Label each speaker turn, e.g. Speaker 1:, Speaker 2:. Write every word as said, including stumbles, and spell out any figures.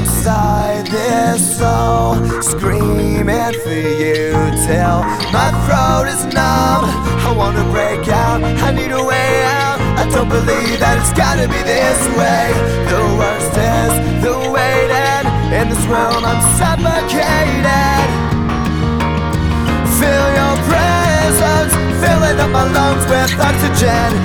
Speaker 1: inside this soul, screaming for you till my throat is numb. I wanna break out, I need a way out. I don't believe that it's gotta be this way. The worst is the waiting. In this room I'm suffocated. Feel your presence, filling up my lungs with oxygen.